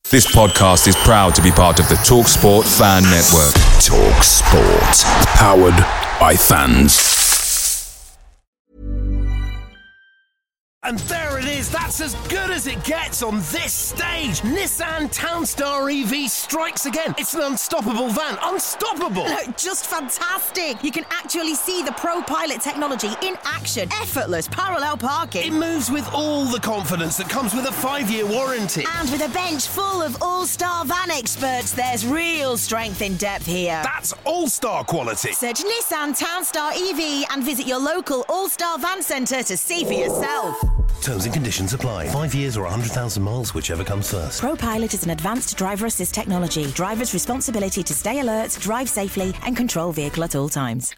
This podcast is proud to be part of the TalkSport Fan Network. TalkSport. Powered by fans. And there it is, that's as good as it gets on this stage. Nissan Townstar EV strikes again. It's an unstoppable van, unstoppable. Just fantastic. You can actually see the ProPilot technology in action. Effortless parallel parking. It moves with all the confidence that comes with a 5-year warranty. And with a bench full of all-star van experts, there's real strength in depth here. That's all-star quality. Search Nissan Townstar EV and visit your local all-star van centre to see for yourself. Terms and conditions apply. 5 years or 100,000 miles, whichever comes first. ProPilot is an advanced driver assist technology. Driver's responsibility to stay alert, drive safely, and control vehicle at all times.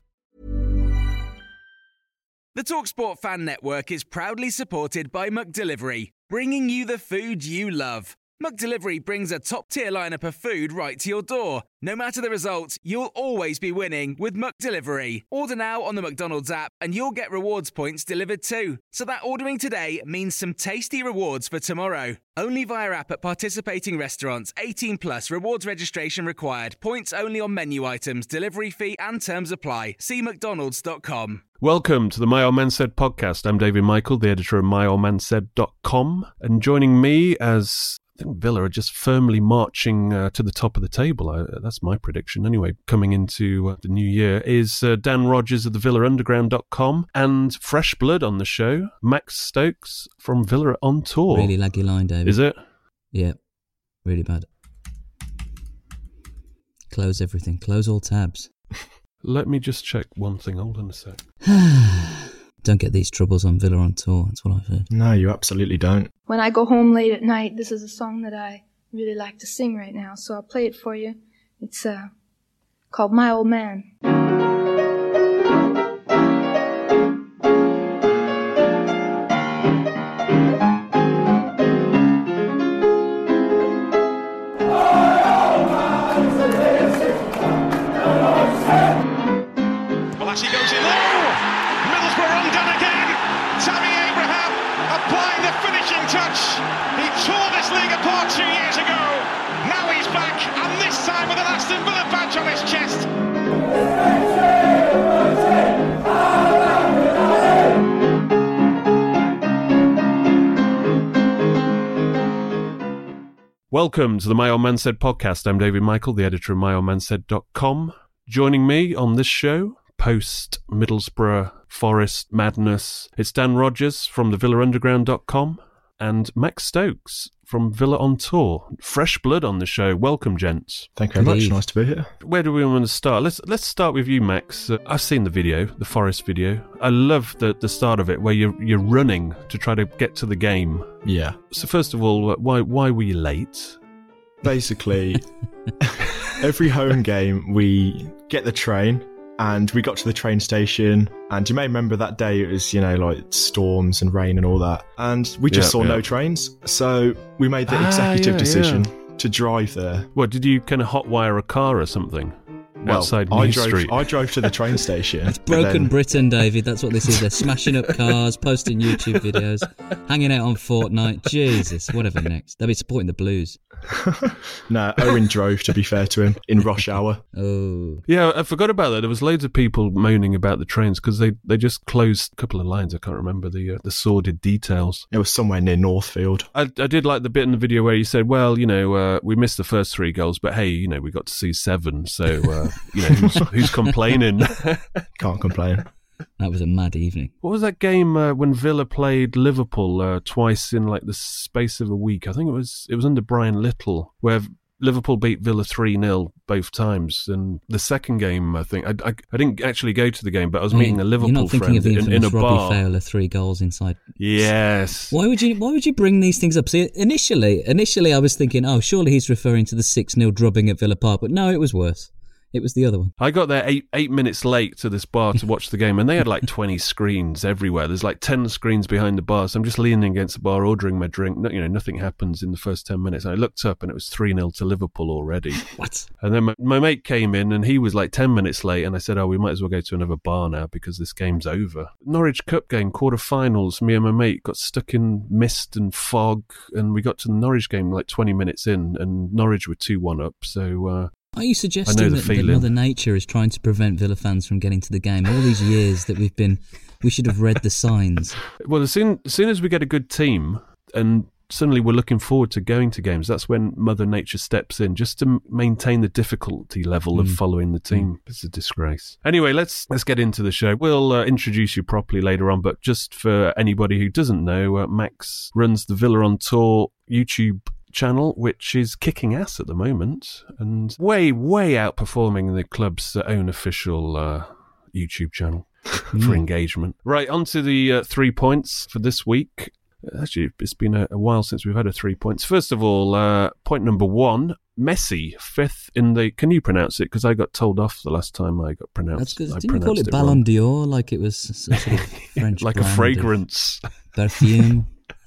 The TalkSport Fan Network is proudly supported by McDelivery, bringing you the food you love. McDelivery brings a top-tier lineup of food right to your door. No matter the result, you'll always be winning with McDelivery. Order now on the McDonald's app and you'll get rewards points delivered too. So that ordering today means some tasty rewards for tomorrow. Only via app at participating restaurants. 18 plus. Rewards registration required. Points only on menu items. Delivery fee and terms apply. See mcdonalds.com. Welcome to the My Old Man Said podcast. I'm David Michael, the editor of myoldmansaid.com. And joining me, as I think Villa are just firmly marching to the top of the table. That's my prediction. Anyway, coming into the new year is Dan Rogers of the VillaUnderground.com and fresh blood on the show, Max Stokes from Villa on Tour. Really laggy line, David. Is it? Yeah, really bad. Close everything. Close all tabs. Let me just check one thing. Hold on a sec. Don't get these troubles on Villa on Tour. That's what I've heard. No, you absolutely don't. When I go home late at night, this is a song that I really like to sing right now, so I'll play it for you. It's called My Old Man. Well, as he goes in there, Middlesbrough undone again. Tammy Abraham applying the finishing touch. He tore this league apart 2 years ago. Now he's back, and this time with an Aston Villa badge on his chest. Welcome to the My Old Man Said podcast. I'm David Michael, the editor of myoldmansaid.com. Joining me on this show, post Middlesbrough Forest madness, it's Dan Rogers from the VillaUnderground.com and Max Stokes from Villa on Tour. Fresh blood on the show. Welcome, gents. Thank you very much. Nice to be here. Where do we want to start? Let's start with you, Max. I've seen the video, the Forest video. I love the start of it where you're running to try to get to the game. Yeah. So first of all, why were you late? Basically, every home game we get the train, and we got to the train station, and you may remember that day it was, like storms and rain and all that, and we just saw no trains, so we made the executive decision to drive there. What, did you kind of hotwire a car or something? Well, outside I New drove, Street? I drove to the train station. It's broken Britain, David. That's what this is. They're smashing up cars, posting YouTube videos, hanging out on Fortnite. Jesus, whatever next. They'll be supporting the Blues. No, Owen drove, to be fair to him, in rush hour. Oh. Yeah, I forgot about that. There was loads of people moaning about the trains because they just closed a couple of lines. I can't remember the sordid details. It was somewhere near Northfield. I did like the bit in the video where you said, well, we missed the first 3 goals, but hey, we got to see 7, so, who's complaining? Can't complain. That was a mad evening. What was that game when Villa played Liverpool twice in like the space of a week? I think it was under Brian Little, where Liverpool beat Villa 3-0 both times. And the second game, I think, I didn't actually go to the game, but I was meeting a Liverpool friend of the in a bar. Robbie Fowler 3 goals inside. Yes. Why would you bring these things up? See, initially I was thinking, oh, surely he's referring to the 6-0 drubbing at Villa Park, but no, it was worse. It was the other one. I got there eight minutes late to this bar to watch the game, and they had like 20 screens everywhere. There's like 10 screens behind the bar, so I'm just leaning against the bar, ordering my drink. Nothing happens in the first 10 minutes. I looked up, and it was 3-0 to Liverpool already. What? And then my mate came in, and he was like 10 minutes late, and I said, we might as well go to another bar now because this game's over. Norwich Cup game, quarter-finals, me and my mate got stuck in mist and fog, and we got to the Norwich game like 20 minutes in, and Norwich were 2-1 up, so... Are you suggesting that Mother Nature is trying to prevent Villa fans from getting to the game? All these years that we should have read the signs. Well, as soon as we get a good team and suddenly we're looking forward to going to games, that's when Mother Nature steps in just to maintain the difficulty level of following the team. It's a disgrace. Anyway, let's get into the show. We'll introduce you properly later on, but just for anybody who doesn't know, Max runs the Villa on Tour YouTube channel, which is kicking ass at the moment and way outperforming the club's own official YouTube channel for engagement. Right, on to the 3 points for this week. Actually, it's been a while since we've had a 3 points. First of all, point number 1, Messi, 5th in the... Can you pronounce it? Because I got told off the last time I got pronounced. That's because, didn't you call it Ballon d'Or, like it was sort of French like a fragrance. Perfume.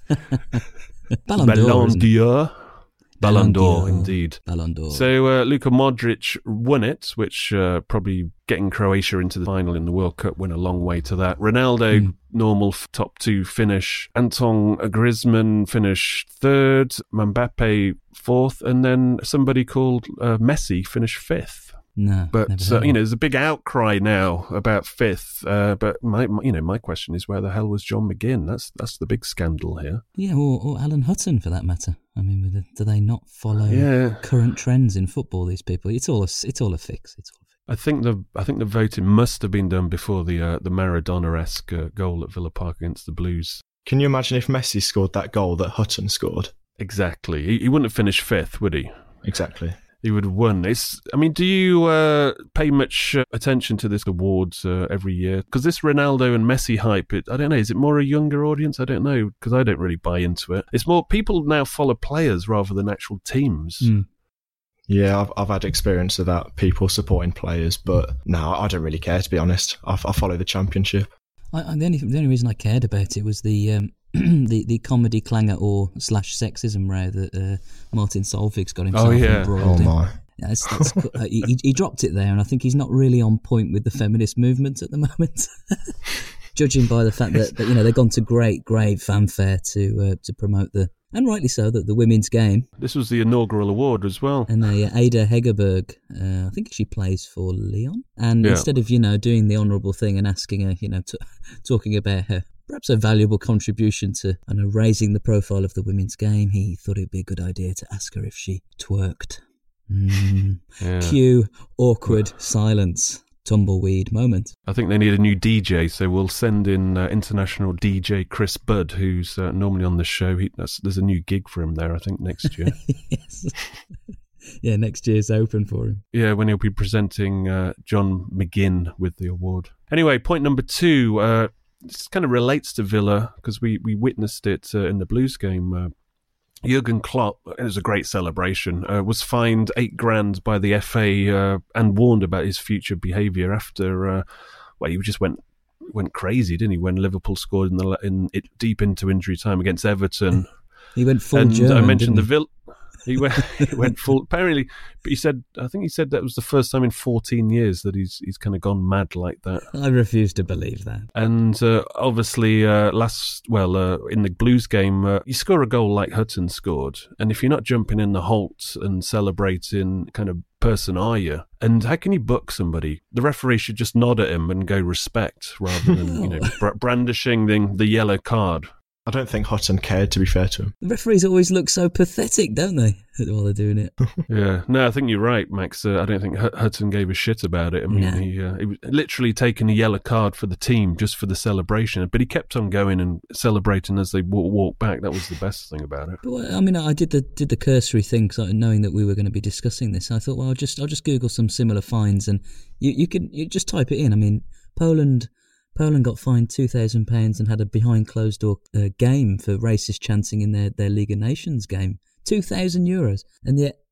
Ballon d'Or. Ballon d'Or, indeed. Ballon d'Or. So Luka Modric won it, which probably getting Croatia into the final in the World Cup went a long way to that. Ronaldo, normal top 2 finish. Antoine Griezmann finished 3rd. Mbappe 4th. And then somebody called Messi finished 5th. No, but there's a big outcry now about 5th. But my question is, where the hell was John McGinn? That's the big scandal here. Yeah, or Alan Hutton for that matter. I mean, do they not follow current trends in football? These people, it's all a fix. I think the voting must have been done before the Maradona-esque goal at Villa Park against the Blues. Can you imagine if Messi scored that goal that Hutton scored? Exactly. He wouldn't have finished 5th, would he? Exactly. He would have won. Do you pay much attention to this awards every year? Because this Ronaldo and Messi hype, I don't know, is it more a younger audience? I don't know, because I don't really buy into it. It's more, people now follow players rather than actual teams. Yeah, I've had experience of that, people supporting players, but no, I don't really care, to be honest. I follow the championship. The only reason I cared about it was the comedy clanger or / sexism row that Martin Solveig's got himself embroiled in. My. He dropped it there, and I think he's not really on point with the feminist movement at the moment. Judging by the fact that they've gone to great fanfare to promote and rightly so, the women's game. This was the inaugural award as well. And Ada Hegerberg, I think she plays for Lyon. And instead of, doing the honourable thing and asking her, talking about her, perhaps a valuable contribution to raising the profile of the women's game, he thought it'd be a good idea to ask her if she twerked. Cue awkward silence. Tumbleweed moment. I think they need a new DJ, so we'll send in international DJ Chris Budd, who's normally on the show. There's a new gig for him there, I think, next year. Yes. Yeah, next year's open for him. Yeah, when he'll be presenting John McGinn with the award. Anyway, point number 2, this kind of relates to Villa, because we witnessed it in the Blues game. Jurgen Klopp, it was a great celebration, was fined $8,000 by the FA and warned about his future behaviour after, he just went crazy, didn't he, when Liverpool scored deep into injury time against Everton. He went full German, I mentioned didn't he? the Villa. He went full. Apparently, but I think he said that was the first time in 14 years that he's kind of gone mad like that. I refuse to believe that. And obviously, in the Blues game, you score a goal like Hutton scored, and if you're not jumping in the Holt and celebrating, kind of person are you? And how can you book somebody? The referee should just nod at him and go respect rather than brandishing the yellow card. I don't think Hutton cared, to be fair to him. The referees always look so pathetic, don't they, while they're doing it? Yeah. No, I think you're right, Max. I don't think Hutton gave a shit about it. I mean, he was literally taking a yellow card for the team just for the celebration, but he kept on going and celebrating as they walked back. That was the best thing about it. But, I mean, I did the cursory thing, knowing that we were going to be discussing this. I thought, well, I'll just Google some similar fines, and you just type it in. I mean, Poland got fined £2,000 and had a behind closed door game for racist chanting in their League of Nations game. €2,000, and yet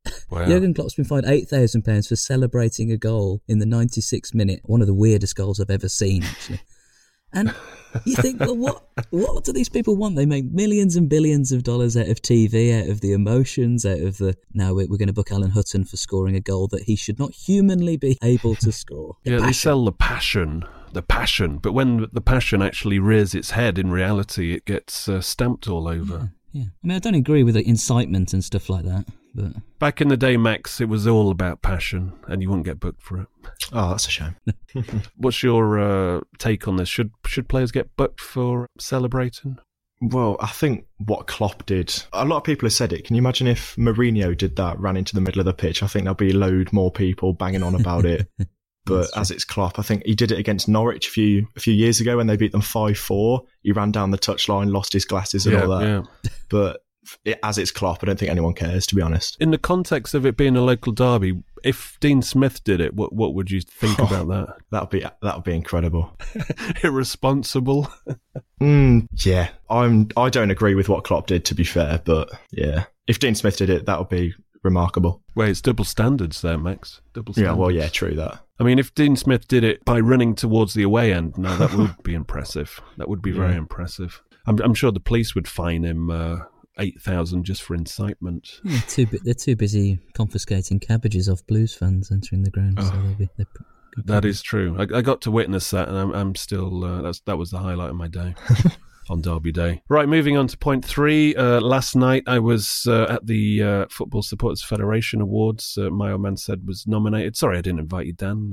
Wow. Jurgen Klopp's been fined £8,000 for celebrating a goal in the 96th minute. One of the weirdest goals I've ever seen, actually. And you think, well, what do these people want? They make millions and billions of dollars out of TV, out of the emotions, out of the, now we're going to book Alan Hutton for scoring a goal that he should not humanly be able to score. They sell the passion, but when the passion actually rears its head, in reality, it gets stamped all over. Yeah. I mean, I don't agree with the incitement and stuff like that. But back in the day, Max, it was all about passion, and you wouldn't get booked for it. Oh, that's a shame. What's your take on this? Should players get booked for celebrating? Well, I think what Klopp did, a lot of people have said it. Can you imagine if Mourinho did that, ran into the middle of the pitch? I think there'll be a load more people banging on about it. But as it's Klopp, I think he did it against Norwich a few years ago when they beat them 5-4. He ran down the touchline, lost his glasses and all that. Yeah. But as it's Klopp, I don't think anyone cares, to be honest. In the context of it being a local derby, if Dean Smith did it, what would you think about that? That would be incredible. Irresponsible. Yeah, I don't agree with what Klopp did, to be fair, but yeah, if Dean Smith did it, that would be remarkable. Well, it's double standards there, Max. Double standards. Yeah, well, yeah, true that. I mean, if Dean Smith did it by running towards the away end, no, that would be impressive. That would be very impressive. I'm sure the police would fine him 8,000 just for incitement. Yeah, they're too busy confiscating cabbages off Blues fans entering the ground. So that is true. I got to witness that, and I'm still. That was the highlight of my day. On Derby Day. Right, moving on to point 3. Last night I was at the Football Supporters Federation Awards. My Old Man Said was nominated. Sorry, I didn't invite you, Dan.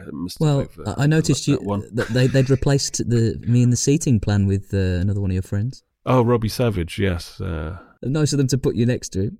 I noticed that they'd replaced me in the seating plan with another one of your friends. Oh, Robbie Savage, yes. Nice of them to put you next to him.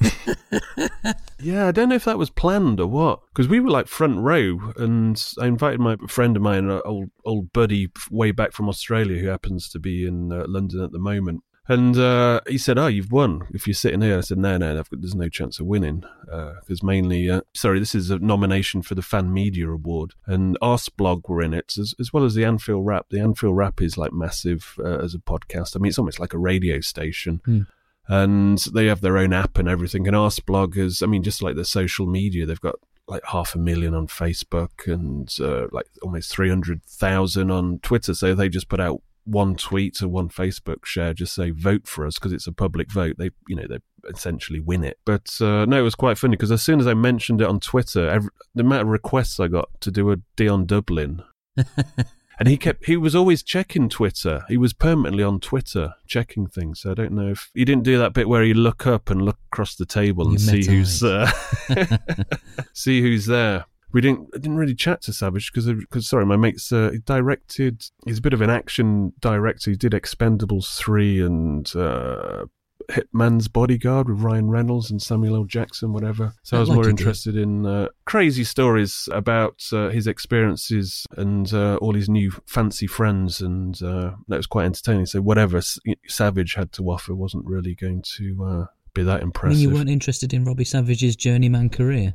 Yeah, I don't know if that was planned or what, because we were like front row, and I invited my friend of mine, an old buddy way back from Australia who happens to be in London at the moment. And he said, "Oh, you've won if you're sitting here." I said, "No, there's no chance of winning, because mainly, this is a nomination for the Fan Media Award, and Arsblog were in it, as well as the Anfield Rap. The Anfield Rap is like massive as a podcast. I mean, it's almost like a radio station." And they have their own app and everything. And Arsblog is, I mean, just like the social media, they've got like 500,000 on Facebook and like almost 300,000 on Twitter. So they just put out one tweet or one Facebook share, just say vote for us, because it's a public vote. They essentially win it. But no, it was quite funny because as soon as I mentioned it on Twitter, the amount of requests I got to do a Dion Dublin. And he was always checking Twitter. He was permanently on Twitter checking things. So I don't know if he didn't do that bit where you look up and look across the table and see who's see who's there. I didn't really chat to Savage because my mate's directed. He's a bit of an action director. He did Expendables 3 and Hitman's Bodyguard with Ryan Reynolds and Samuel L. Jackson, whatever. So I was more interested in crazy stories about his experiences and all his new fancy friends, and that was quite entertaining. So whatever Savage had to offer wasn't really going to be that impressive. I mean, you weren't interested in Robbie Savage's journeyman career?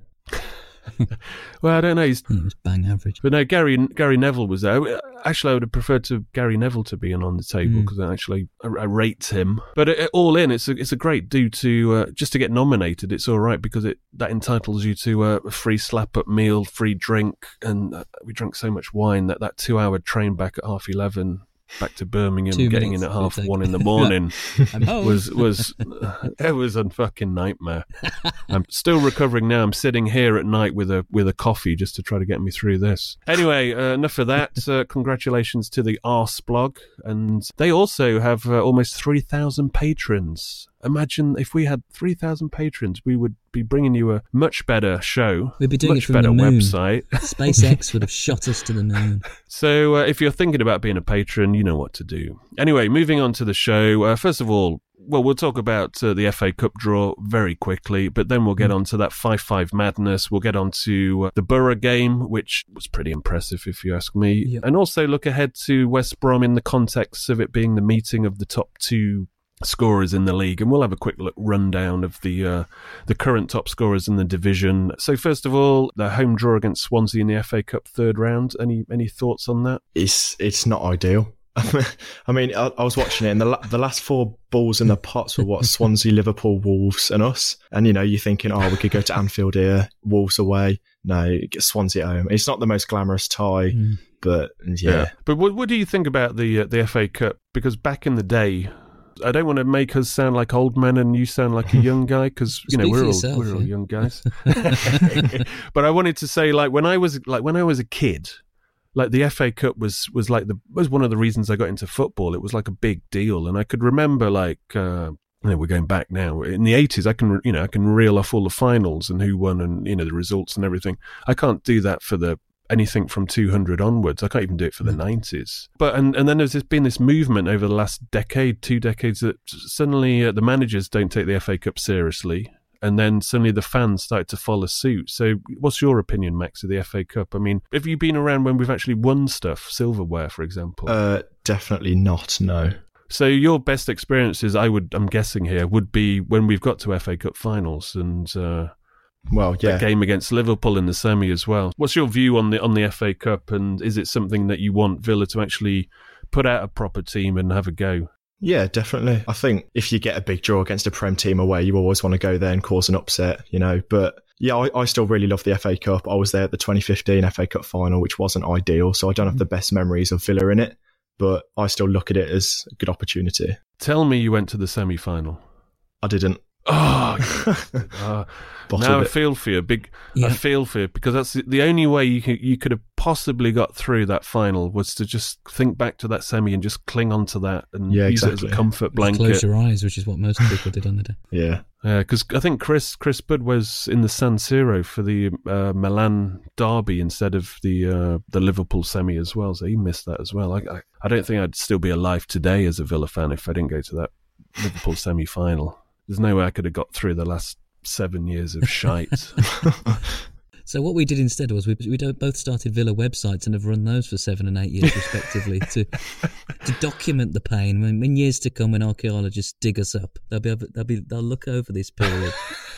Well, I don't know. It was bang average. But no, Gary Neville was there. Actually, I would have preferred Gary Neville to be on the table because I rate him. But all in, it's a great do to just to get nominated. It's all right because that entitles you to a free slap-up meal, free drink, and we drank so much wine that 2-hour train back at 11:30. Back to Birmingham, getting in at 1:30 in the morning was it was a fucking nightmare. I'm still recovering now. I'm sitting here at night with a coffee just to try to get me through this. Anyway, enough of that. Congratulations to the Arsblog, and they also have almost 3,000 patrons. Imagine if we had 3,000 patrons, we would be bringing you a much better show. We'd be doing it from the moon. Website. SpaceX would have shot us to the moon. So if you're thinking about being a patron, you know what to do. Anyway, moving on to the show. First of all, we'll talk about the FA Cup draw very quickly, but then we'll get on to that 5-5 madness. We'll get on to the Borough game, which was pretty impressive if you ask me. Yep. And also look ahead to West Brom in the context of it being the meeting of the top 2 scorers in the league, and we'll have a quick look rundown of the current top scorers in the division. So first of all, the home draw against Swansea in the FA Cup third round. Any thoughts on that? It's not ideal. I mean, I was watching it, and the last 4 balls in the pots were what? Swansea, Liverpool, Wolves, and us. And you're thinking, oh, we could go to Anfield here, Wolves away. No, get Swansea at home. It's not the most glamorous tie, but yeah. But what do you think about the FA Cup? Because back in the day, I don't want to make us sound like old men and you sound like a young guy, because we're all young guys. But I wanted to say, when I was a kid. Like the FA Cup was one of the reasons I got into football. It was like a big deal, and I could remember we're going back now. In the 80s, I can reel off all the finals and who won and the results and everything. I can't do that for anything from 200 onwards. I can't even do it for the 90s. But and then there's been this movement over the last 2 decades that suddenly the managers don't take the FA Cup seriously. And then suddenly the fans started to follow suit. So what's your opinion, Max, of the FA Cup? I mean, have you been around when we've actually won stuff, silverware, for example? Definitely not, no. So your best experiences, I'm guessing here, would be when we've got to FA Cup finals and that game against Liverpool in the semi as well. What's your view on the FA Cup, and is it something that you want Villa to actually put out a proper team and have a go? Yeah, definitely. I think if you get a big draw against a Prem team away, you always want to go there and cause an upset, But yeah, I still really love the FA Cup. I was there at the 2015 FA Cup final, which wasn't ideal, so I don't have the best memories of Villa in it, but I still look at it as a good opportunity. Tell me you went to the semi-final. I didn't. Oh, now I feel for you. I feel for you, because that's the only way you could have possibly got through that final was to just think back to that semi and just cling on to that and use it as a comfort blanket. Close your eyes, which is what most people did on the day. Yeah. Because I think Chris Budd was in the San Siro for the Milan derby instead of the Liverpool semi as well, so he missed that as well. I don't think I'd still be alive today as a Villa fan if I didn't go to that Liverpool semi-final. There's no way I could have got through the last 7 years of shite. So what we did instead was we both started Villa websites and have run those for 7 and 8 years respectively to document the pain. When years to come, when archaeologists dig us up, they'll look over this period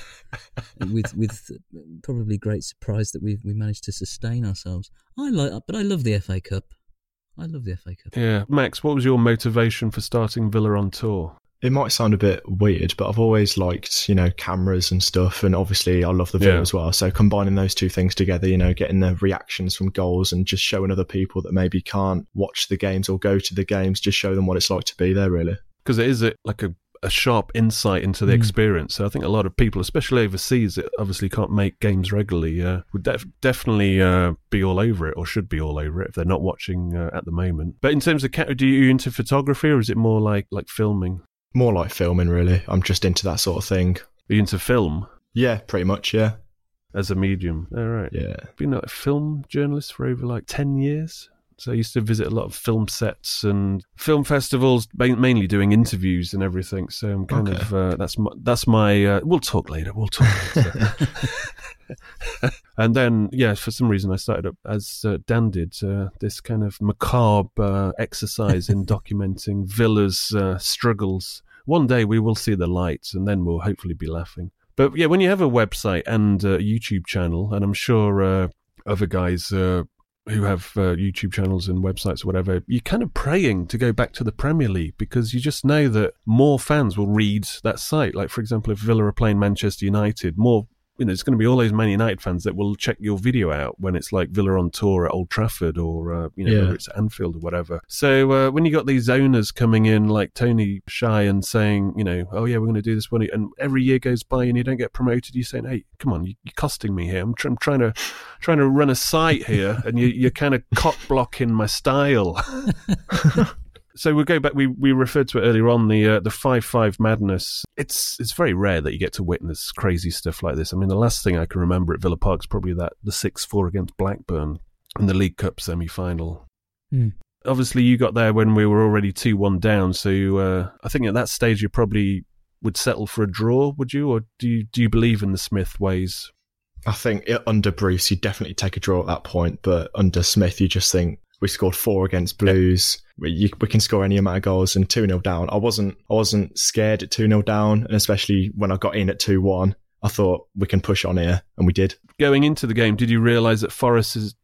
with probably great surprise that we managed to sustain ourselves. But I love the FA Cup. I love the FA Cup. Yeah, Max, what was your motivation for starting Villa on Tour? It might sound a bit weird, but I've always liked, cameras and stuff. And obviously I love the video as well. So combining those two things together, getting the reactions from goals and just showing other people that maybe can't watch the games or go to the games, just show them what it's like to be there, really. Because it is like a sharp insight into the experience. So I think a lot of people, especially overseas, that obviously can't make games regularly, would definitely be all over it, or should be all over it if they're not watching at the moment. But in terms of, do you into photography, or is it more like filming? More like filming, really. I'm just into that sort of thing. Are you into film? Yeah, pretty much, yeah. As a medium? All right. Yeah. Been a film journalist for over 10 years. So I used to visit a lot of film sets and film festivals, mainly doing interviews and everything. So I'm kind of, that's my we'll talk later. And then, for some reason I started up, as Dan did, this kind of macabre exercise in documenting Villa's struggles. One day we will see the light, and then we'll hopefully be laughing. But yeah, when you have a website and a YouTube channel, and I'm sure other guys who have YouTube channels and websites or whatever, you're kind of praying to go back to the Premier League, because you just know that more fans will read that site. Like, for example, if Villa are playing Manchester United, it's going to be all those Man United fans that will check your video out when it's like Villa on tour at Old Trafford or, whether it's Anfield or whatever. So when you got these owners coming in like Tony Shai and saying, oh yeah, we're going to do this one, and every year goes by and you don't get promoted, you're saying, hey, come on, you're costing me here. I'm trying to run a site here, and you're kind of cock blocking my style. So we'll go back. We referred to it earlier on, the 5-5 madness. It's very rare that you get to witness crazy stuff like this. I mean, the last thing I can remember at Villa Park is probably the 6-4 against Blackburn in the League Cup semi-final. Obviously, you got there when we were already 2-1 down. So I think at that stage you probably would settle for a draw, would you? Or do you believe in the Smith ways? I think under Bruce, you'd definitely take a draw at that point. But under Smith, you just think, we scored 4 against Blues. We can score any amount of goals, and 2-0 down. I wasn't scared at 2-0 down, and especially when I got in at 2-1, I thought we can push on here, and we did. Going into the game, did you realise that Forest's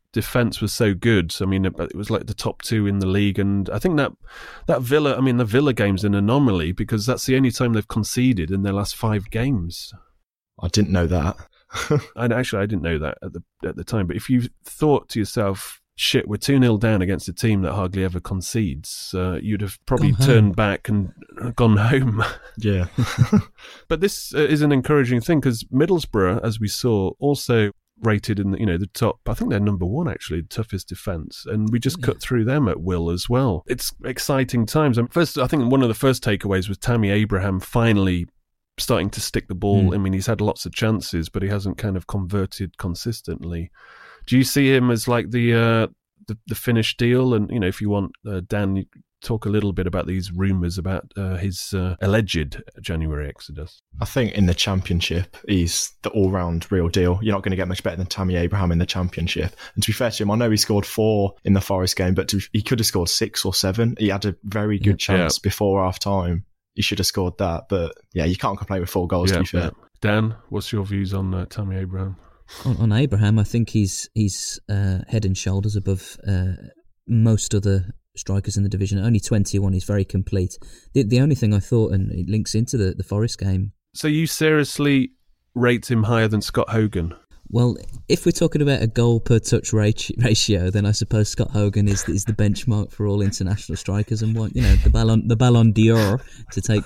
defence was so good. I mean, it was like the top 2 in the league, and I think that Villa, I mean, the Villa game's an anomaly because that's the only time they've conceded in their last 5 games. I didn't know that. And actually, I didn't know that at the time. But if you thought to yourself, shit, we're 2-0 down against a team that hardly ever concedes, you'd have probably turned back and gone home. Yeah. But this is an encouraging thing because Middlesbrough, as we saw, also rated in the top, I think they're number 1 actually, toughest defence, and we just cut through them at will as well. It's exciting times. First, I think one of the first takeaways was Tammy Abraham finally starting to stick the ball. I mean, he's had lots of chances, but he hasn't kind of converted consistently. Do you see him as like the finished deal? And if you want, Dan, you talk a little bit about these rumours about his alleged January exodus. I think in the Championship, he's the all-round real deal. You're not going to get much better than Tammy Abraham in the Championship. And to be fair to him, I know he scored 4 in the Forest game, but he could have scored 6 or 7. He had a very good chance before half-time. He should have scored that. But yeah, you can't complain with 4 goals, to be fair. Dan, what's your views on Tammy Abraham? On Abraham, I think he's head and shoulders above most other strikers in the division. Only 21, he's very complete. The only thing I thought, and it links into the Forest game. So you seriously rate him higher than Scott Hogan? Well, if we're talking about a goal per touch ratio, then I suppose Scott Hogan is the benchmark for all international strikers, and the Ballon d'Or to take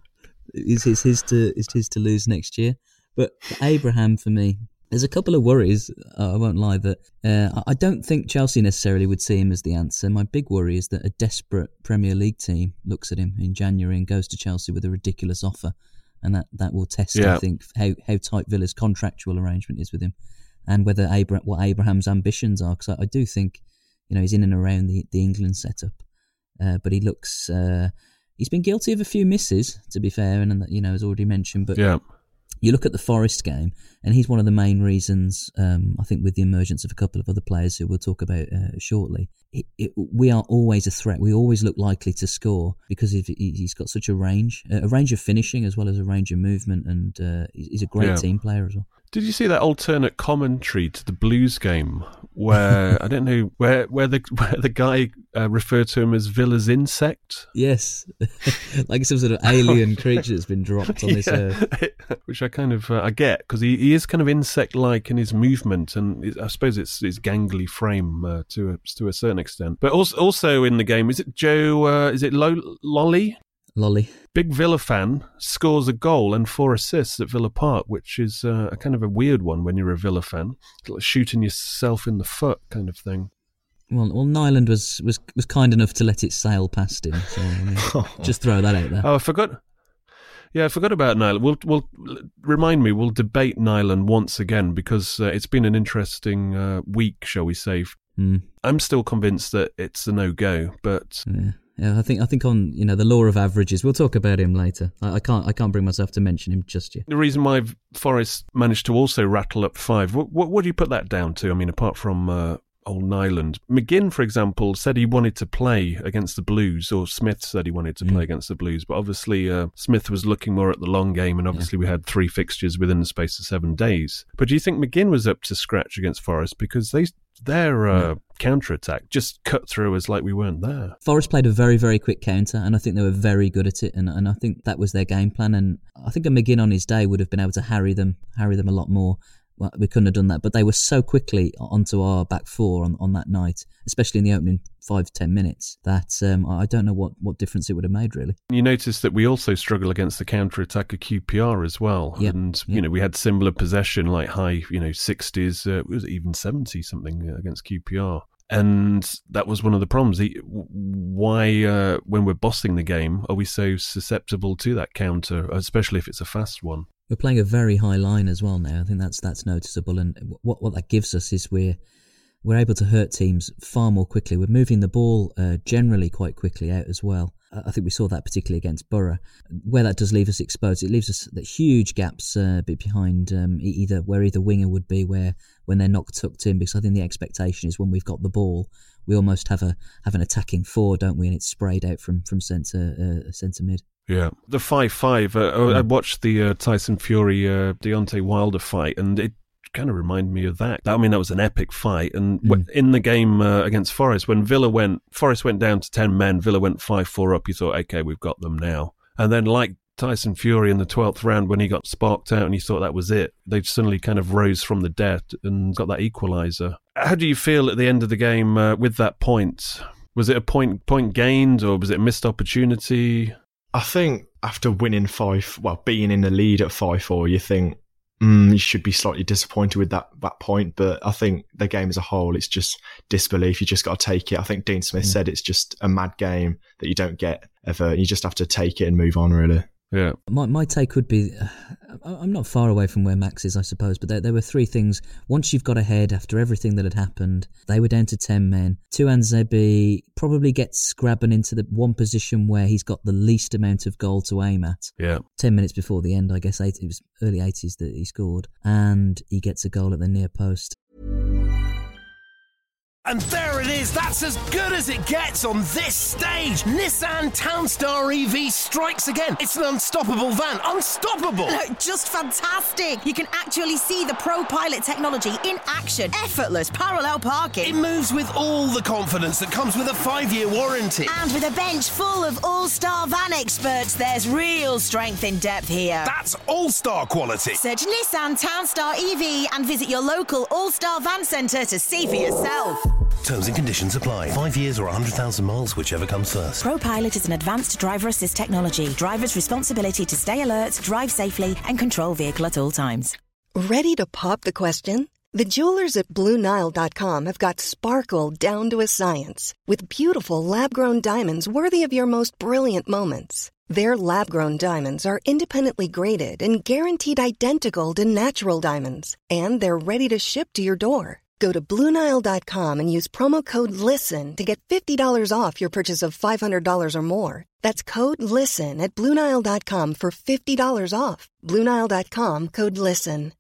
is his to lose next year. But Abraham, for me, there's a couple of worries, I won't lie, that I don't think Chelsea necessarily would see him as the answer. My big worry is that a desperate Premier League team looks at him in January and goes to Chelsea with a ridiculous offer, and that will test, I think, how tight Villa's contractual arrangement is with him, and whether what Abraham's ambitions are, because I do think he's in and around the England setup, but he looks he's been guilty of a few misses, to be fair, and as already mentioned, but you look at the Forest game, and he's one of the main reasons, I think, with the emergence of a couple of other players who we'll talk about shortly. We are always a threat. We always look likely to score because he's got such a range of finishing as well as a range of movement, and he's a great team player as well. Did you see that alternate commentary to the Blues game where I don't know where the guy referred to him as Villa's insect? Yes, like some sort of alien creature that's been dropped on this earth. Which I kind of I get, because he is kind of insect-like in his movement, and I suppose it's his gangly frame to a certain extent. But also in the game, is it Joe? Is it Lolly? Lolly. Big Villa fan, scores a goal and 4 assists at Villa Park, which is a kind of a weird one when you're a Villa fan. Like shooting yourself in the foot kind of thing. Well, Nyland was kind enough to let it sail past him. So just throw that out there. Oh, I forgot. Yeah, I forgot about Nyland. We'll remind me. We'll debate Nyland once again because it's been an interesting week, shall we say? I'm still convinced that it's a no-go, but. Yeah, I think on the law of averages, we'll talk about him later. I can't bring myself to mention him just yet. The reason why Forest managed to also rattle up 5, what do you put that down to? I mean, apart from old Nyland, McGinn, for example, said he wanted to play against the Blues, or Smith said he wanted to play against the Blues, but obviously Smith was looking more at the long game, and obviously we had 3 fixtures within the space of 7 days. But do you think McGinn was up to scratch against Forest? Because their counter-attack just cut through us like we weren't there. Forest played a very, very quick counter, and I think they were very good at it, and I think that was their game plan, and I think a McGinn on his day would have been able to harry them a lot more. Well, we couldn't have done that, but they were so quickly onto our back 4 on that night, especially in the opening 5-10 minutes, that I don't know what difference it would have made, really. You notice that we also struggle against the counter-attack of QPR as well. Yep. And, we had similar possession, like high, 60s, it was even 70-something against QPR. And that was one of the problems. Why, when we're bossing the game, are we so susceptible to that counter, especially if it's a fast one? We're playing a very high line as well now. I think that's noticeable, and what that gives us is we're able to hurt teams far more quickly. We're moving the ball generally quite quickly out as well. I think we saw that particularly against Borough. Where that does leave us exposed, it leaves us the huge gaps behind either winger would be when they're not tucked in, because I think the expectation is when we've got the ball, we almost have an attacking 4, don't we? And it's sprayed out from centre mid. Yeah, the 5-5. I watched the Tyson Fury Deontay Wilder fight, and it kind of reminded me of that. I mean, that was an epic fight. And in the game against Forest, when Forest went down to 10 men, Villa went 5-4 up, you thought, okay, we've got them now. And then like Tyson Fury in the 12th round when he got sparked out and you thought that was it, they suddenly kind of rose from the dead and got that equaliser. How do you feel at the end of the game with that point? Was it a point gained, or was it a missed opportunity? I think after being in the lead at 5-4, you think you should be slightly disappointed with that point. But I think the game as a whole, it's just disbelief. You just got to take it. I think Dean Smith said it's just a mad game that you don't get ever. You just have to take it and move on, really. Yeah. My take would be, I'm not far away from where Max is, I suppose, but there were three things. Once you've got ahead after everything that had happened, they were down to 10 men. Tuanzebe probably gets Grabban into the one position where he's got the least amount of goal to aim at. Yeah. 10 minutes before the end, I guess, it was early 80s that he scored, and he gets a goal at the near post. And there it is, that's as good as it gets on this stage. Nissan Townstar EV strikes again. It's an unstoppable van, unstoppable. Look, just fantastic. You can actually see the ProPilot technology in action. Effortless parallel parking. It moves with all the confidence that comes with a 5-year warranty. And with a bench full of all-star van experts, there's real strength in depth here. That's all-star quality. Search Nissan Townstar EV and visit your local all-star van centre to see for yourself. Terms and conditions apply. 5 years or 100,000 miles, whichever comes first. ProPilot is an advanced driver assist technology. Driver's responsibility to stay alert, drive safely, and control vehicle at all times. Ready to pop the question? The jewelers at BlueNile.com have got sparkle down to a science with beautiful lab-grown diamonds worthy of your most brilliant moments. Their lab-grown diamonds are independently graded and guaranteed identical to natural diamonds, and they're ready to ship to your door. Go to BlueNile.com and use promo code LISTEN to get $50 off your purchase of $500 or more. That's code LISTEN at BlueNile.com for $50 off. BlueNile.com, code LISTEN.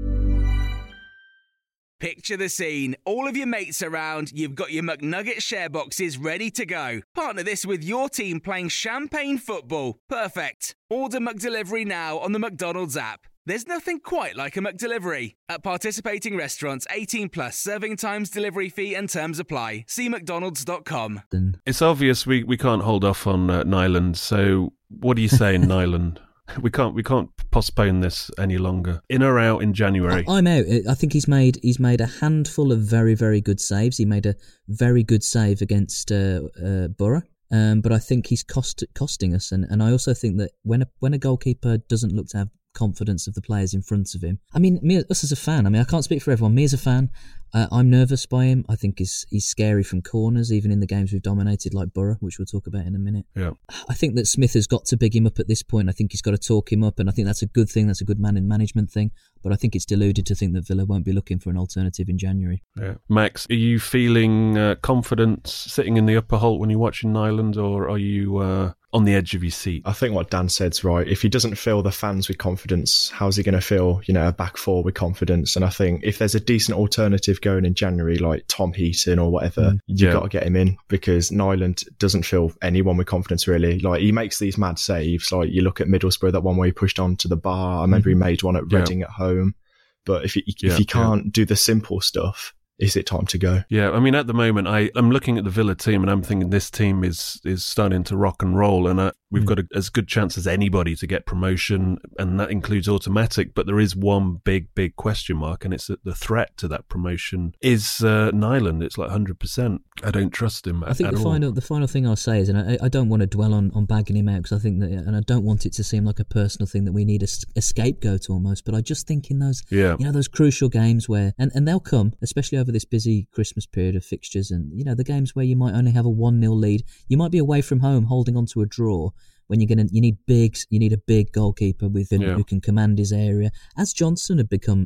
Picture the scene. All of your mates around, you've got your McNugget share boxes ready to go. Partner this with your team playing champagne football. Perfect. Order McDelivery now on the McDonald's app. There's nothing quite like a McDelivery. At participating restaurants, 18 plus, serving times, delivery fee and terms apply. See mcdonalds.com. It's obvious we can't hold off on Nyland, so what do you say in Nyland? We can't postpone this any longer. In or out in January? I'm out. I think he's made a handful of very, very good saves. He made a very good save against Borough. But I think he's costing us, and I also think that when a goalkeeper doesn't look to have confidence of the players in front of him. I mean, us as a fan, I can't speak for everyone. Me as a fan, I'm nervous by him. I think he's scary from corners, even in the games we've dominated, like Borough, which we'll talk about in a minute. Yeah. I think that Smith has got to big him up at this point. I think he's got to talk him up, and I think that's a good thing. That's a good man in management thing. But I think it's deluded to think that Villa won't be looking for an alternative in January. Yeah. Max, are you feeling confident sitting in the upper Holt when you're watching Nyland, or are you on the edge of your seat? I think what Dan said's right. If he doesn't fill the fans with confidence, how's he going to fill, a back four with confidence? And I think if there's a decent alternative going in January, like Tom Heaton or whatever, you've got to get him in, because Nyland doesn't fill anyone with confidence, really. Like, he makes these mad saves. Like, you look at Middlesbrough, that one where he pushed onto the bar. I remember he made one at Reading at home. But if he can't do the simple stuff, is it time to go? Yeah, I mean, at the moment, I'm looking at the Villa team and I'm thinking this team is starting to rock and roll, and we've got as good chance as anybody to get promotion, and that includes automatic. But there is one big question mark, and it's that the threat to that promotion is Nyland. It's like 100%. I don't trust him. I think the final thing I'll say is, and I don't want to dwell on bagging him out, because I think that, and I don't want it to seem like a personal thing that we need a scapegoat almost. But I just think in those, those crucial games where, and they'll come, especially over this busy Christmas period of fixtures, and the games where you might only have a 1-0 lead, you might be away from home holding on to a draw. When you need a big goalkeeper who can command his area, as Johnston had become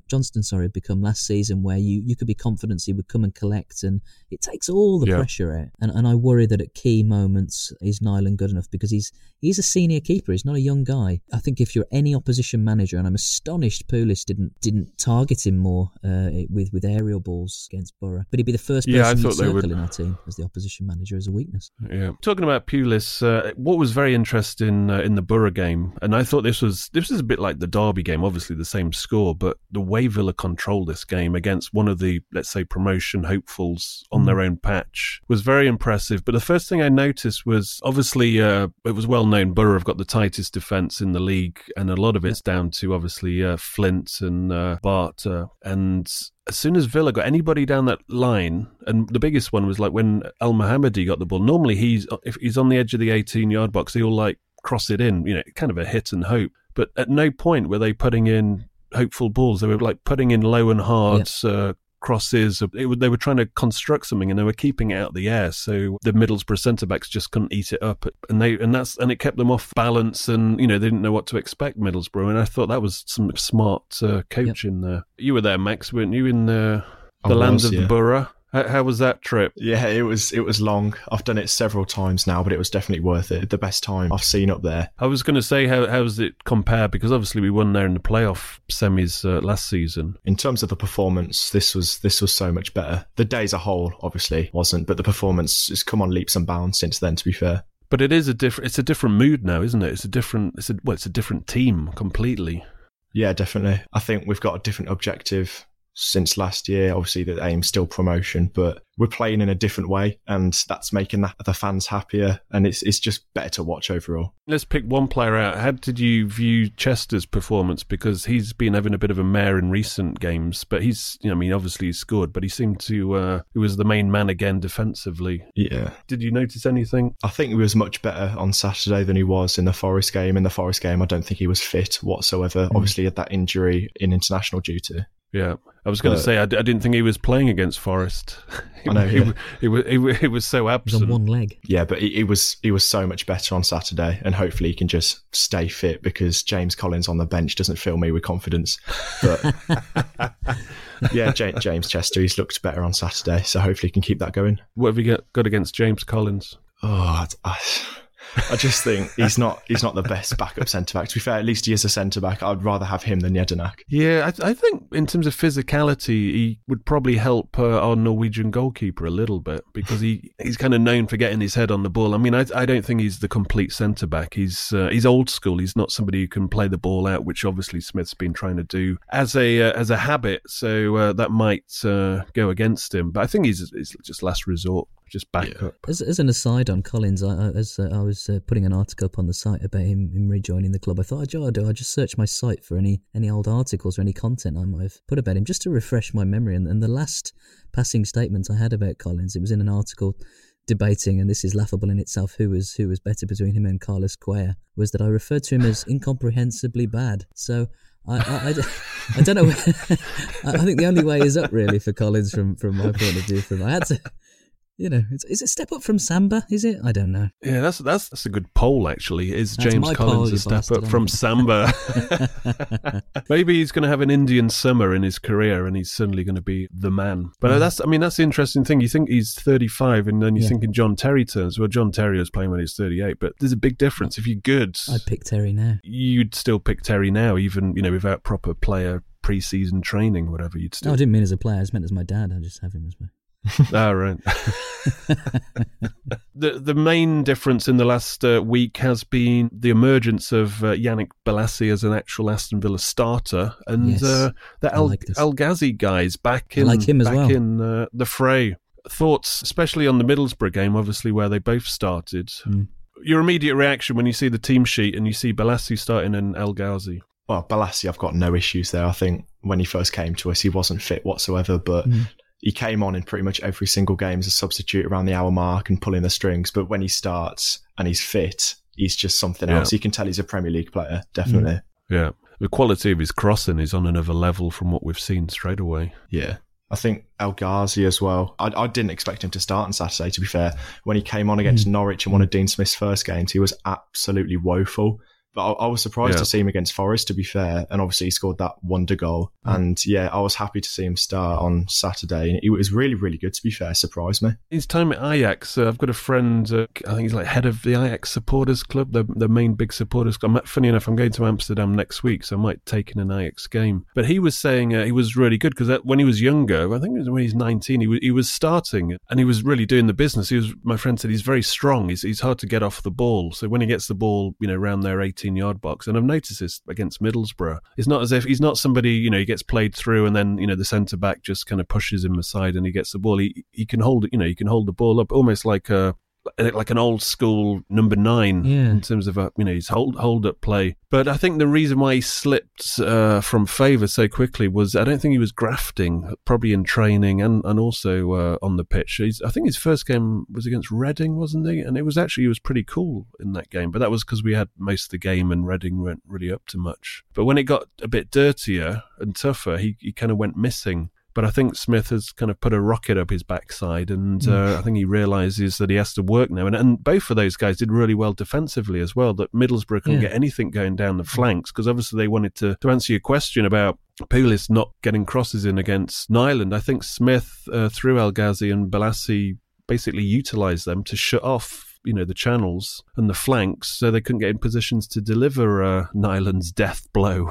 last season, where you could be confident he would come and collect, and it takes all the pressure out. And I worry that at key moments is Nyland good enough, because he's a senior keeper. He's not a young guy. I think if you're any opposition manager, and I'm astonished Pulis didn't target him more with aerial balls against Borough, but he'd be the first person you'd circle in our team as the opposition manager as a weakness. Yeah, talking about Pulis, what was very interesting noticed in the Borough game, and I thought this was a bit like the Derby game, obviously the same score, but the way Villa controlled this game against one of the, let's say, promotion hopefuls on their own patch was very impressive. But the first thing I noticed was, obviously, it was well known Borough have got the tightest defence in the league, and a lot of it's down to, obviously, Flint and Bart, and as soon as Villa got anybody down that line, and the biggest one was like when El Mohammadi got the ball, normally if he's on the edge of the 18-yard box, he'll like cross it in, kind of a hit and hope. But at no point were they putting in hopeful balls. They were like putting in low and hard crosses. They were trying to construct something, and they were keeping it out of the air. So the Middlesbrough centre-backs just couldn't eat it up, and it kept them off balance, and they didn't know what to expect, Middlesbrough. And I thought that was some smart coaching there. You were there, Max, weren't you, in the land of the Borough? How was that trip? Yeah, it was long. I've done it several times now, but it was definitely worth it. The best time I've seen up there. I was going to say, how does it compare? Because obviously we won there in the playoff semis last season. In terms of the performance, this was so much better. The day as a whole, obviously, wasn't, but the performance has come on leaps and bounds since then, to be fair. But it's a different mood now, isn't it? It's a different team completely. Yeah, definitely. I think we've got a different objective since last year. Obviously the aim's still promotion, but we're playing in a different way, and that's making the fans happier, and it's just better to watch overall. Let's pick one player out. How did you view Chester's performance? Because he's been having a bit of a mare in recent games, but he's, obviously he scored, but he seemed to, he was the main man again defensively. Yeah. Did you notice anything? I think he was much better on Saturday than he was in the Forest game. In the Forest game, I don't think he was fit whatsoever. Obviously, he had that injury in international duty. Yeah, I was going to say I didn't think he was playing against Forest. I know he was so absent. On one leg. Yeah, but he was so much better on Saturday, and hopefully he can just stay fit, because James Collins on the bench doesn't fill me with confidence. But yeah, James Chester, he's looked better on Saturday, so hopefully he can keep that going. What have you got against James Collins? Oh, I just think he's not the best backup centre-back. To be fair, at least he is a centre-back. I'd rather have him than Jedinak. Yeah, I think in terms of physicality, he would probably help our Norwegian goalkeeper a little bit, because he's kind of known for getting his head on the ball. I mean, I don't think he's the complete centre-back. He's old school. He's not somebody who can play the ball out, which obviously Smith's been trying to do as a habit. So that might go against him. But I think he's just last resort. Just back up. As an aside on Collins, I was putting an article up on the site about him rejoining the club. I thought, I'll just search my site for any old articles or any content I might have put about him, just to refresh my memory. And the last passing statement I had about Collins, it was in an article debating, and this is laughable in itself, who was better between him and Carlos Cuellar, was that I referred to him as incomprehensibly bad. So I don't know. I think the only way is up, really, for Collins from my point of view. I had to... is it a step up from Samba? Is it? I don't know. Yeah, that's a good poll, actually. Is James Collins a step up from Samba? Maybe he's going to have an Indian summer in his career, and he's suddenly going to be the man. But that's the interesting thing. You think he's 35, and then you think in John Terry terms. Well, John Terry was playing when he was 38, but there's a big difference. If you're good, I'd pick Terry now. You'd still pick Terry now, even without proper player pre-season training, whatever. You'd still. No, I didn't mean as a player. I just meant as my dad. I just have him as my. Right. The main difference in the last week has been the emergence of Yannick Bolasie as an actual Aston Villa starter, and the El Ghazi guys back in the fray. Thoughts, especially on the Middlesbrough game, obviously where they both started. Your immediate reaction when you see the team sheet and you see Bolasie starting and El Ghazi? Well, Bolasie, I've got no issues there. I think when he first came to us, he wasn't fit whatsoever, but. He came on in pretty much every single game as a substitute around the hour mark and pulling the strings. But when he starts and he's fit, he's just something else. You can tell he's a Premier League player, definitely. Yeah. The quality of his crossing is on another level from what we've seen straight away. Yeah. I think El Ghazi as well. I didn't expect him to start on Saturday, to be fair. When he came on against Norwich in one of Dean Smith's first games, he was absolutely woeful. But I was surprised to see him against Forest, to be fair. And obviously he scored that wonder goal. And yeah, I was happy to see him start on Saturday. And it was really, really good, to be fair. Surprised me. His time at Ajax, I've got a friend, I think he's like head of the Ajax supporters club, the main big supporters club. Funny enough, I'm going to Amsterdam next week, so I might take in an Ajax game. But he was saying he was really good because when he was younger, I think it was when he was 19, he was starting and he was really doing the business. My friend said he's very strong. He's hard to get off the ball. So when he gets the ball, around their 18-yard box, and I've noticed this against Middlesbrough, it's not as if he's not somebody, he gets played through and then, the centre-back just kind of pushes him aside and he gets the ball. He can hold it, he can hold the ball up almost like an old school number 9 in terms of his hold-up play. But I think the reason why he slipped from favour so quickly was I don't think he was grafting, probably in training and also on the pitch. I think his first game was against Reading, wasn't he? And he was pretty cool in that game. But that was because we had most of the game and Reading weren't really up to much. But when it got a bit dirtier and tougher, he kind of went missing. But I think Smith has kind of put a rocket up his backside, and I think he realises that he has to work now. And both of those guys did really well defensively as well, that Middlesbrough couldn't get anything going down the flanks, because obviously they wanted to answer your question about Pulis not getting crosses in against Nyland. I think Smith, through El Ghazi and Balassi, basically utilised them to shut off the channels and the flanks, so they couldn't get in positions to deliver Nyland's death blow.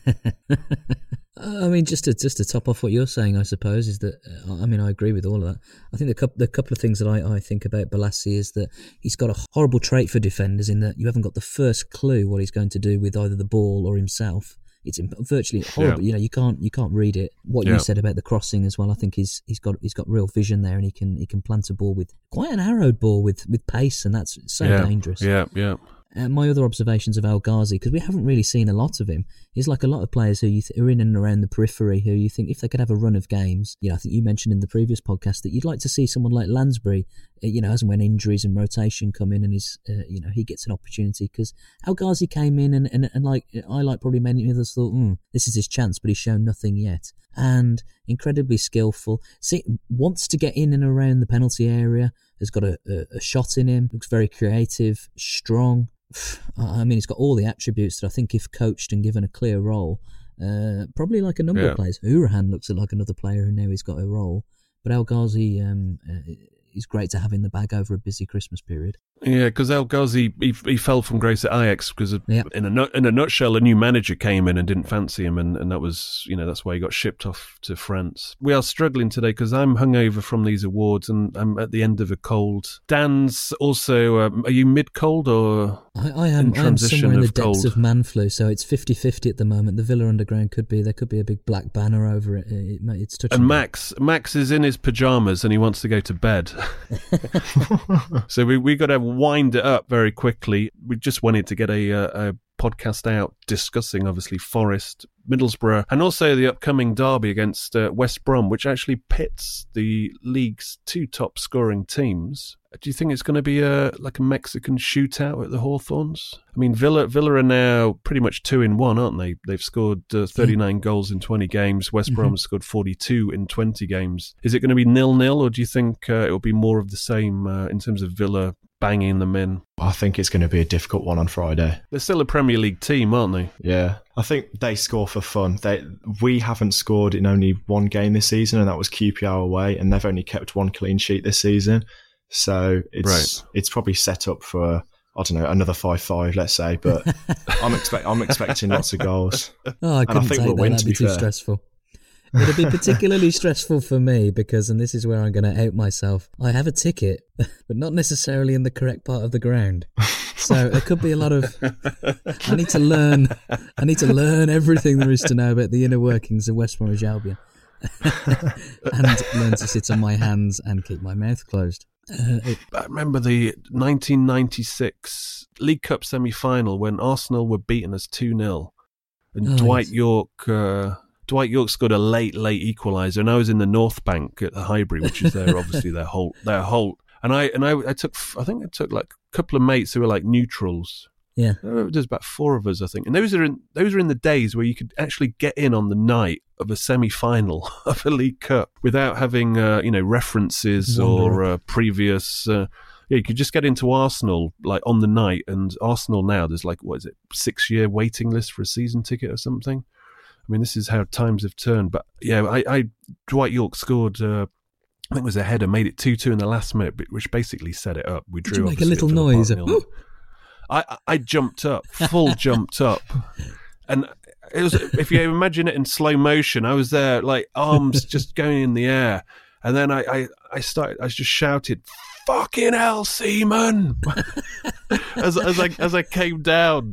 I mean, just to top off what you're saying, I suppose, is that, I agree with all of that. I think the couple of things that I think about Balassi is that he's got a horrible trait for defenders in that you haven't got the first clue what he's going to do with either the ball or himself. It's virtually horrible. Yeah. You can't read it. What you said about the crossing as well, I think he's got real vision there, and he can plant a ball with quite an arrowed ball with pace, and that's so dangerous. Yeah. My other observations of El Ghazi, because we haven't really seen a lot of him, is like a lot of players who are in and around the periphery, who you think if they could have a run of games, I think you mentioned in the previous podcast that you'd like to see someone like Lansbury, as and when injuries and rotation come in, and he gets an opportunity, because El Ghazi came in and like probably many others thought, this is his chance, but he's shown nothing yet. And incredibly skillful, wants to get in and around the penalty area, has got a shot in him, looks very creative, strong. I mean, he's got all the attributes that I think, if coached and given a clear role, probably like a number of players. Urahan looks like another player who now he's got a role. But El Ghazi is great to have in the bag over a busy Christmas period. Yeah, because El Ghazi, he fell from grace at Ajax because in a nutshell, a new manager came in and didn't fancy him, and that was, that's why he got shipped off to France. We are struggling today because I'm hungover from these awards and I'm at the end of a cold. Dan's also, are you mid-cold or I am somewhere in the depths of man flu, so it's 50-50 at the moment. The Villa Underground there could be a big black banner over it. It's touching. And Max is in his pyjamas and he wants to go to bed. So we got to wind it up very quickly. We just wanted to get a podcast out discussing, obviously, Forest, Middlesbrough, and also the upcoming derby against West Brom, which actually pits the league's 2 top scoring teams. Do you think it's going to be like a Mexican shootout at the Hawthorns? I mean, Villa are now pretty much 2-1, aren't they? They've scored 39 goals in 20 games. West Brom has scored 42 in 20 games. Is it going to be 0-0, or do you think it will be more of the same in terms of Villa banging them in? I think it's going to be a difficult one on Friday. They're still a Premier League team, aren't they? Yeah. I think they score for fun. We haven't scored in only one game this season, and that was QPR away, and they've only kept 1 clean sheet this season. So it's probably set up for, I don't know, another 5-5, let's say. But I'm expecting lots of goals. Oh, I couldn't take that. That'd be too stressful. It'll be particularly stressful for me because, and this is where I'm going to out myself, I have a ticket, but not necessarily in the correct part of the ground. So there could be a lot of, I need to learn everything there is to know about the inner workings of West Bromwich Albion and learn to sit on my hands and keep my mouth closed. I remember the 1996 League Cup semi-final when Arsenal were beating us 2-0 and Dwight York scored a late equaliser, and I was in the North Bank at the Highbury, which is obviously their Holt. And I took like a couple of mates who were like neutrals. Yeah, there's about 4 of us, I think, and those are in the days where you could actually get in on the night of a semi-final of a League Cup without having references or previous Yeah, you could just get into Arsenal like on the night, and Arsenal now there's like, what is it, 6-year waiting list for a season ticket or something. I mean, this is how times have turned. But yeah, I Dwight York scored. I think it was a header, made it 2-2 in the last minute, which basically set it up. We drew. Did you make a little noise? I jumped up, full jumped up, and it was, if you imagine it in slow motion, I was there, like arms just going in the air, and then I just shouted, "Fucking hell, Seaman!" as I came down,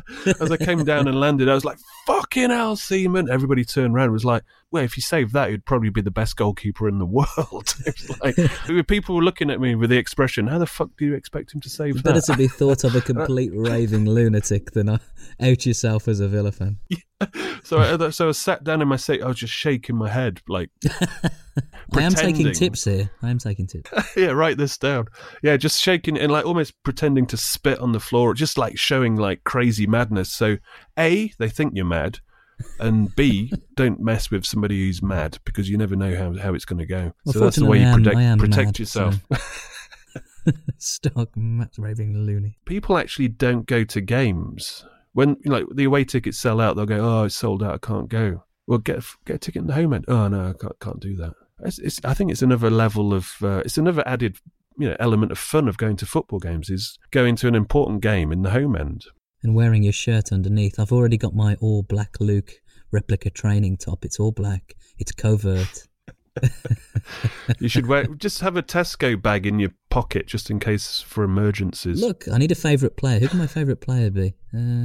and landed, I was like, "Fucking hell, Seaman!" Everybody turned around and was like, "Well, if you saved that, you'd probably be the best goalkeeper in the world." It was like, people were looking at me with the expression, "How the fuck do you expect him to save that?" Better to be thought of a complete raving lunatic than out yourself as a Villa fan. Yeah. So I sat down in my seat. I was just shaking my head, like. I am taking tips here. Yeah, write this down. Yeah, just shaking and like almost pretending to spit on the floor, just like showing like crazy madness. So A, they think you're mad, and B, don't mess with somebody who's mad, because you never know how it's going to go. Well, so that's the way you protect mad, yourself. So. Stock raving loony. People actually don't go to games. When the away tickets sell out, they'll go, "Oh, it's sold out, I can't go." Well, get a ticket in the home end. Oh no, I can't do that. I think it's another level of it's another added element of fun of going to football games, is going to an important game in the home end and wearing your shirt underneath. I've already got my all black Luke replica training top. It's all black. It's covert. You should just have a Tesco bag in your pocket just in case for emergencies. Look, I need a favourite player. Who can my favourite player be?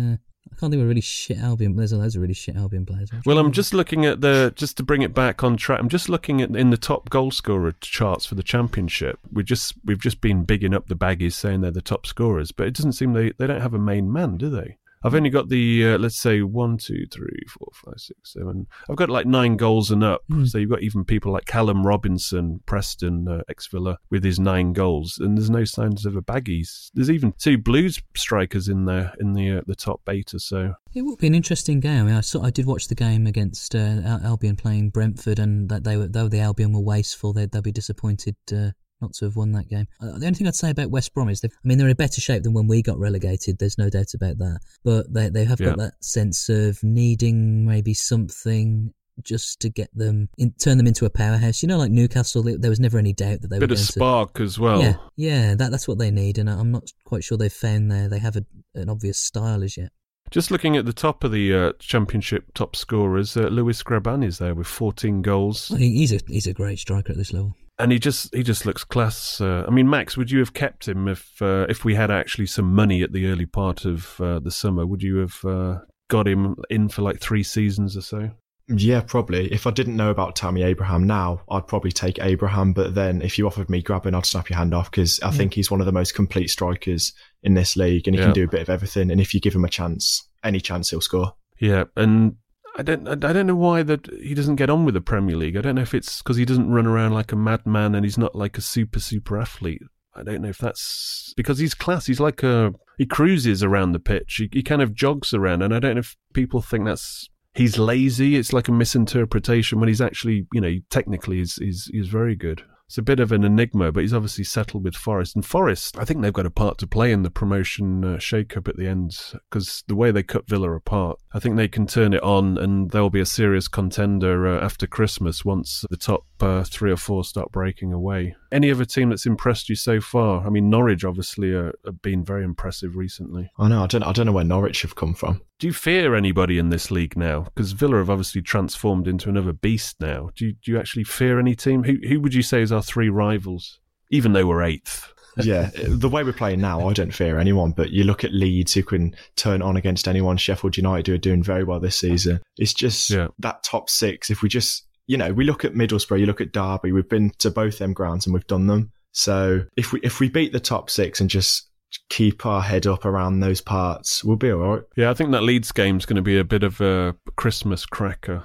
I can't think of a really shit Albion. There's loads of really shit Albion players. Well, I'm just looking at just to bring it back on track, I'm just looking at in the top goal scorer charts for the Championship. We've just been bigging up the Baggies, saying they're the top scorers, but it doesn't seem they don't have a main man, do they? I've only got the, let's say, 1, 2, 3, 4, 5, 6, 7. I've got like 9 goals and up. So you've got even people like Callum Robinson, Preston, ex-Villa, with his 9 goals. And there's no signs of a Baggies. There's even 2 Blues strikers in there in the top 8 or so. It will be an interesting game. I did watch the game against Albion playing Brentford, and that though the Albion were wasteful, they'll be disappointed not to have won that game. The only thing I'd say about West Brom is, they're in a better shape than when we got relegated. There's no doubt about that. But they have got that sense of needing maybe something just to get them, turn them into a powerhouse. Like Newcastle, there was never any doubt that they were going to... Bit of spark as well. Yeah, that's what they need. And I'm not quite sure they've found they have an obvious style as yet. Just looking at the top of the Championship top scorers, Lewis Graban is there with 14 goals. I think he's a great striker at this level. And he just looks class. Max, would you have kept him if we had actually some money at the early part of the summer? Would you have got him in for like 3 seasons or so? Yeah, probably. If I didn't know about Tammy Abraham now, I'd probably take Abraham. But then if you offered me Graban, I'd snap your hand off, because I think he's one of the most complete strikers in this league, and he can do a bit of everything. And if you give him a chance, any chance, he'll score. Yeah, and I don't know why that he doesn't get on with the Premier League. I don't know if it's because he doesn't run around like a madman and he's not like a super athlete. I don't know if that's because he's class. He's like he cruises around the pitch. He kind of jogs around, and I don't know if people think he's lazy. It's like a misinterpretation when he's actually, technically he's very good. It's a bit of an enigma, but he's obviously settled with Forest. And Forest, I think they've got a part to play in the promotion shake-up at the end, because the way they cut Villa apart, I think they can turn it on and they'll be a serious contender after Christmas once the top 3 or 4 start breaking away. Any other team that's impressed you so far? I mean, Norwich obviously have been very impressive recently. I know. I don't know where Norwich have come from. Do you fear anybody in this league now? Because Villa have obviously transformed into another beast now. Do you actually fear any team? Who would you say is our 3 rivals, even though we're 8th? Yeah, the way we're playing now, I don't fear anyone. But you look at Leeds, who can turn on against anyone. Sheffield United, who are doing very well this season. It's just that top 6. If we just... we look at Middlesbrough, you look at Derby, we've been to both them grounds and we've done them. So if we beat the top 6 and just keep our head up around those parts, we'll be all right. Yeah, I think that Leeds game's going to be a bit of a Christmas cracker.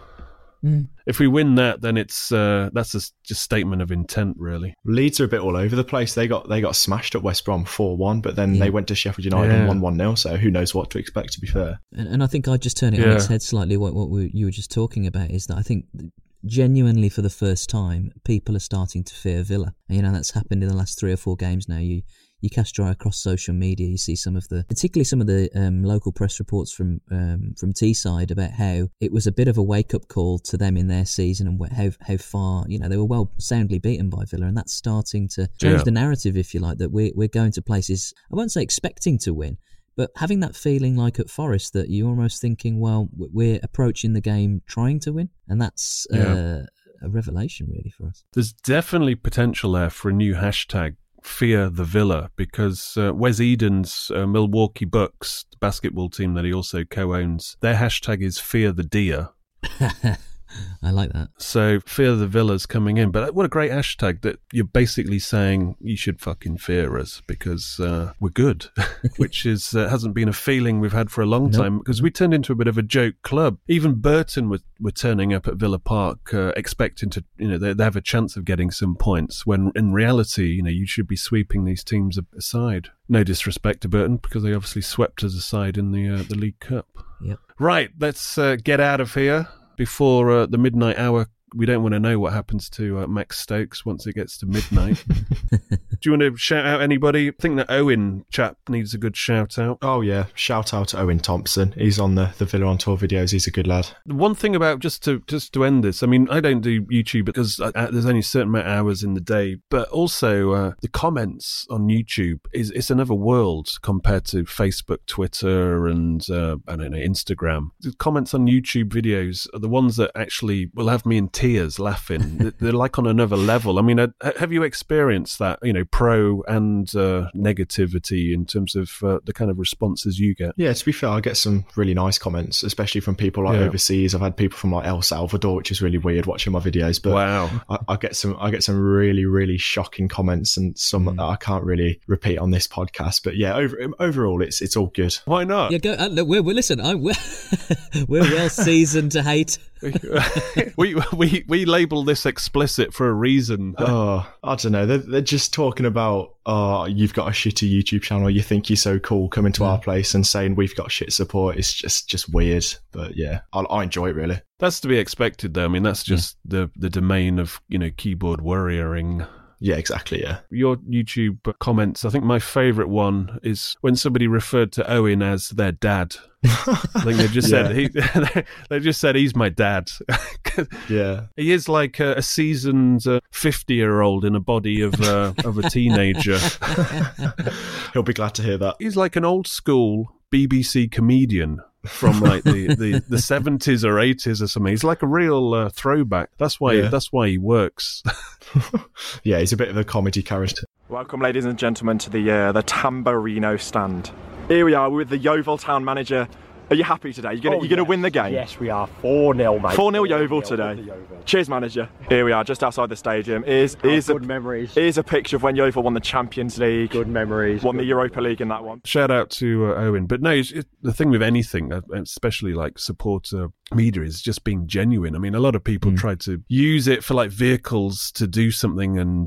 If we win that, then that's a just statement of intent, really. Leeds are a bit all over the place. They got smashed at West Brom 4-1, but then they went to Sheffield United and won 1-0, so who knows what to expect, to be fair. And I think I'd just turn it on its head slightly. What you were just talking about is that I think genuinely for the first time, people are starting to fear Villa. And, that's happened in the last 3 or 4 games now. You you cast your eye across social media, you see particularly some of the local press reports from Teesside about how it was a bit of a wake-up call to them in their season, and how far, they were soundly beaten by Villa, and that's starting to change the narrative, if you like, that we're going to places, I won't say expecting to win, but having that feeling like at Forest that you're almost thinking, well, we're approaching the game trying to win, and that's a revelation really for us. There's definitely potential there for a new hashtag, Fear the Villa, because Wes Eden's Milwaukee Bucks, the basketball team that he also co-owns, their hashtag is Fear the Deer. I like that. So Fear the Villa's coming in. But what a great hashtag that you're basically saying you should fucking fear us because we're good, which is hasn't been a feeling we've had for a long time, because we turned into a bit of a joke club. Even Burton were turning up at Villa Park expecting to, they have a chance of getting some points, when in reality, you should be sweeping these teams aside. No disrespect to Burton, because they obviously swept us aside in the League Cup. Yep. Right, let's get out of here. Before the midnight hour, we don't want to know what happens to Max Stokes once it gets to midnight. Do you want to shout out anybody? I think that Owen chap needs a good shout out. Oh yeah, shout out to Owen Thompson. He's on the Villa on Tour videos. He's a good lad. One thing about, just to end this, I mean, I don't do YouTube because there's only a certain amount of hours in the day, but also the comments on YouTube it's another world compared to Facebook, Twitter, and I don't know, Instagram. The comments on YouTube videos are the ones that actually will have me in tears laughing. They're like on another level. I mean, have you experienced that, pro and negativity in terms of the kind of responses you get? Yeah, to be fair, I get some really nice comments, especially from people like overseas. I've had people from like El Salvador, which is really weird watching my videos. But wow, I get some really, really shocking comments, and some that I can't really repeat on this podcast. But yeah, overall, it's all good. Why not? Yeah, go. Look, we're well seasoned to hate. we label this explicit for a reason. Oh, I don't know. They're just talking about, you've got a shitty YouTube channel, you think you're so cool, coming to our place and saying we've got shit support. It's just weird. But yeah, I enjoy it really. That's to be expected though. I mean, that's just the domain of, keyboard warrioring. Yeah, exactly, yeah. Your YouTube comments, I think my favourite one is when somebody referred to Owen as their dad. I think they just said they just said he's my dad. Yeah, he is like a seasoned 50-year-old in a body of a teenager. He'll be glad to hear that. He's like an old school BBC comedian from like the 70s or 80s or something. He's like a real throwback. That's why he works. Yeah, he's a bit of a comedy character. Welcome, ladies and gentlemen, to the Tamburino stand. Here we are with the Yeovil town manager. Are you happy today? You're going to win the game? Yes, we are. 4-0, mate. 4-0 Yeovil today. Cheers, manager. Here we are, just outside the stadium. Here's good memories. Here's a picture of when Yeovil won the Champions League. Good memories. Won the Europa League in that one. Shout out to Owen. But no, the thing with anything, especially like supporter media, is just being genuine. I mean, a lot of people try to use it for like vehicles to do something and,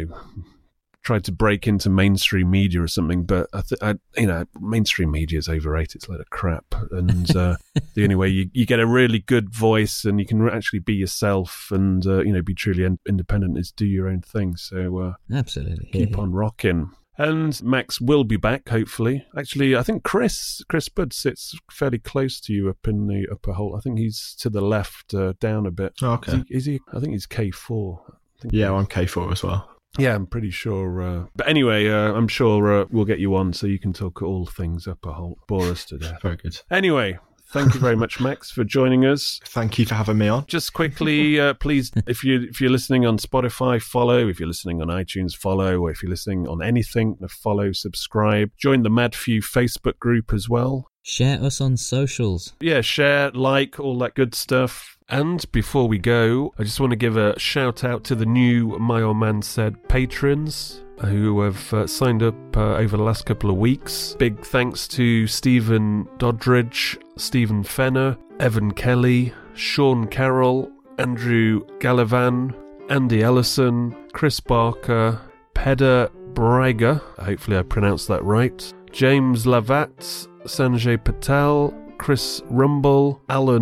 tried to break into mainstream media or something, but mainstream media is overrated. It's a lot of crap, and the only way you get a really good voice and you can actually be yourself and be truly independent is do your own thing. So absolutely, keep on rocking. And Max will be back, hopefully. Actually, I think Chris Budd sits fairly close to you up in the upper hole. I think he's to the left, down a bit. Oh, okay. Is he? I think he's K4. Yeah, I'm K4 as well. Yeah, I'm pretty sure. But anyway, I'm sure we'll get you on so you can talk all things Upper Holt. Bore us to death. Very good. Anyway, thank you very much, Max, for joining us. Thank you for having me on. Just quickly, please, if you're listening on Spotify, follow. If you're listening on iTunes, follow. Or if you're listening on anything, follow, subscribe. Join the Mad Few Facebook group as well. Share us on socials. Yeah, share, like, all that good stuff. And before we go, I just want to give a shout out to the new My Old Man Said patrons who have signed up over the last couple of weeks. Big thanks to Stephen Doddridge, Stephen Fenner, Evan Kelly, Sean Carroll, Andrew Gallivan, Andy Ellison, Chris Barker, Peder Braiger, hopefully I pronounced that right, James Lavat, Sanjay Patel, Chris Rumble, Alan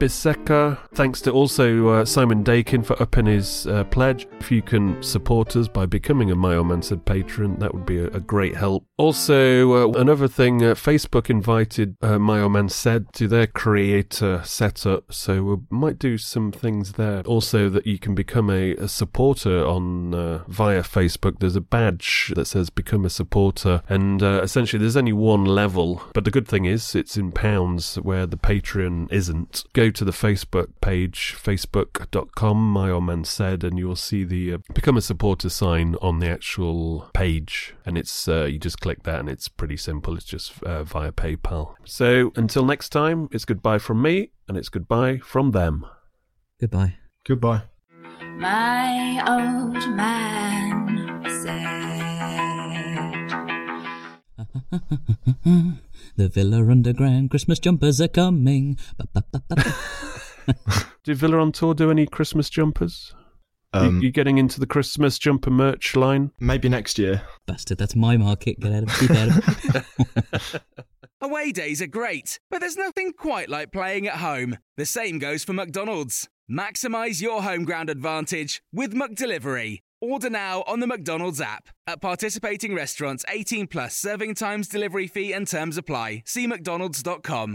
Biseka. Thanks to also Simon Dakin for upping his pledge. If you can support us by becoming a My Old Man Said patron, that would be a great help. Also, another thing, Facebook invited My Old Man Said to their creator setup, so we might do some things there. Also, that you can become a supporter on via Facebook. There's a badge that says become a supporter, and essentially there's only one level, but the good thing is it's in pounds where the Patreon isn't. Go to the Facebook page, facebook.com, My Old Man Said, and you'll see the become a supporter sign on the actual page, and it's you just click that and it's pretty simple. It's just via PayPal. So until next time, it's goodbye from me and it's goodbye from them. Goodbye. Goodbye. My old man said. The Villa Underground Christmas jumpers are coming. Did Villa on Tour do any Christmas jumpers? You getting into the Christmas jumper merch line? Maybe next year. Bastard, that's my market. Get out of keep out of Away days are great, but there's nothing quite like playing at home. The same goes for McDonald's. Maximise your home ground advantage with McDelivery. Order now on the McDonald's app. At participating restaurants, 18 plus serving times, delivery fee and terms apply. See mcdonalds.com.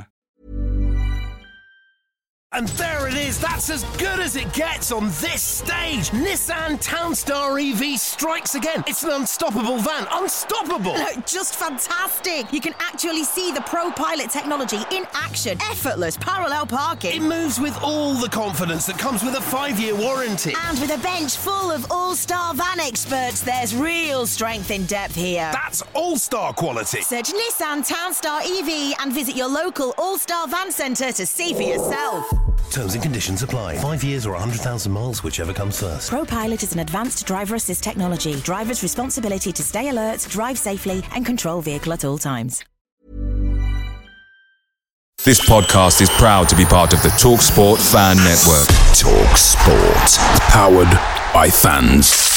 And there it is, that's as good as it gets on this stage. Nissan Townstar EV strikes again. It's an unstoppable van, unstoppable. Look, just fantastic. You can actually see the ProPilot technology in action. Effortless parallel parking. It moves with all the confidence that comes with a 5-year warranty. And with a bench full of all-star van experts, there's real strength in depth here. That's all-star quality. Search Nissan Townstar EV and visit your local all-star van centre to see for yourself. Terms and conditions apply. 5 years or 100,000 miles, whichever comes first. ProPilot is an advanced driver assist technology. Driver's responsibility to stay alert, drive safely, and control vehicle at all times. This podcast is proud to be part of the TalkSport Fan Network. TalkSport. Powered by fans.